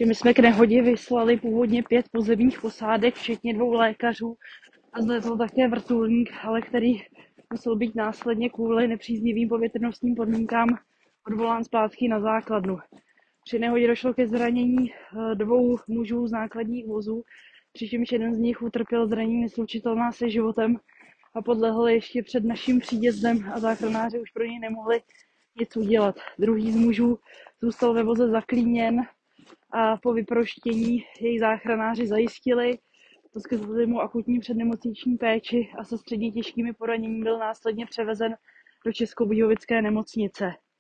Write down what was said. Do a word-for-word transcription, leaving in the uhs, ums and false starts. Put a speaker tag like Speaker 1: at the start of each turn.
Speaker 1: že my jsme k nehodě vyslali původně pět pozemních posádek, včetně dvou lékařů a zletěl také vrtulník, ale který musel být následně kvůli nepříznivým povětrnostním podmínkám odvolán zpátky na základnu. Při nehodě došlo ke zranění dvou mužů z nákladních vozů, přičemž jeden z nich utrpěl zranění neslučitelná se životem a podlehl ještě před naším příjezdem a záchranáři už pro něj nemohli nic udělat. Druhý z mužů zůstal ve voze zaklíněn a po vyproštění jej záchranáři zajistili, poskytli mu akutní přednemocniční péči a se středně těžkými poraněními byl následně převezen do Českobudějovické nemocnice.